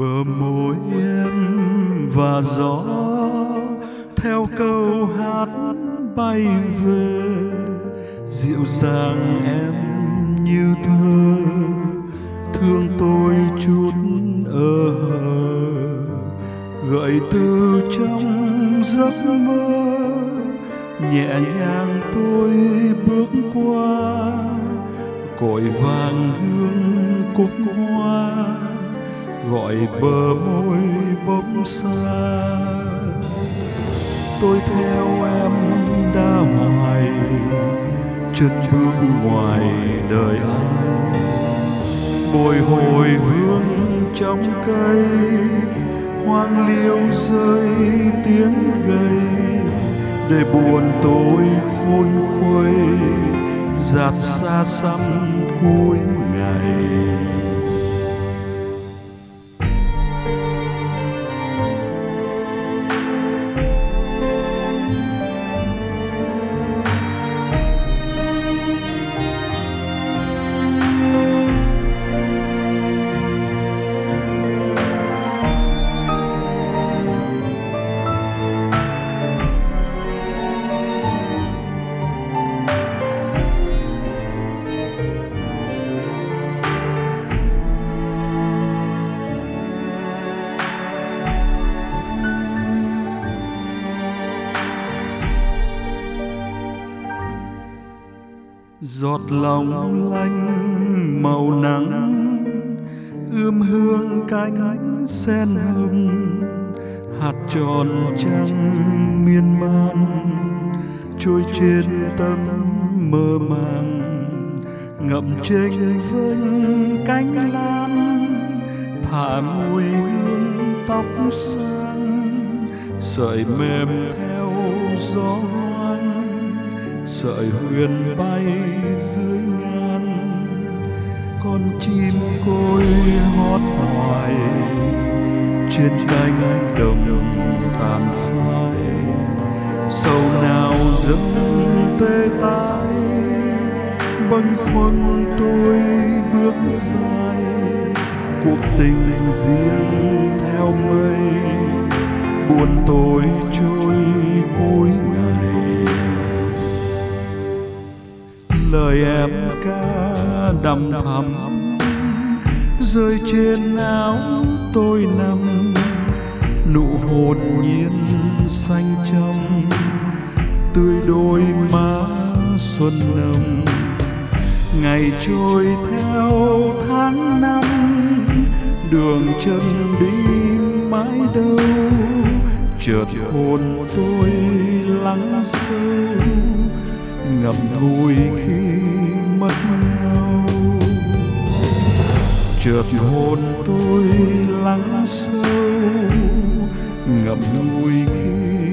bờ môi em và gió theo câu hát bay về, dịu dàng em như thơ thương tôi chút hờ, gợi từ trong giấc mơ nhẹ nhàng tôi bước qua, cội vàng hương cúc hoa gọi bờ môi bỗng xa. Tôi theo em đã hoài chân bước ngoài đời ai, bồi hồi vương trong cây hoang liêu rơi tiếng gầy, để buồn tôi khôn khuây dạt xa xăm cuối ngày. Giọt lòng lanh màu nắng ươm hương cánh sen hồng, hạt tròn trắng miên man trôi trên tấm mơ màng, ngậm chênh vênh cánh lan thả mùi hương tóc sang, sợi mềm theo gió sợi huyền bay dưới ngàn, con chim côi hót hoài trên cánh đồng tàn phai, sầu nào dâng tê tái bâng khuâng tôi bước dài, cuộc tình riêng theo mây buồn tôi trôi cuối ngày. Lời em ca đằm thắm rơi trên áo tôi nằm, nụ hôn nhiên xanh trong tươi đôi má xuân nồng. Ngày trôi theo tháng năm đường chân đi mãi đâu, chợt hồn tôi lắng sâu ngậm ngùi khi mất nhau, chợt hồn tôi lắng sâu ngậm ngùi khi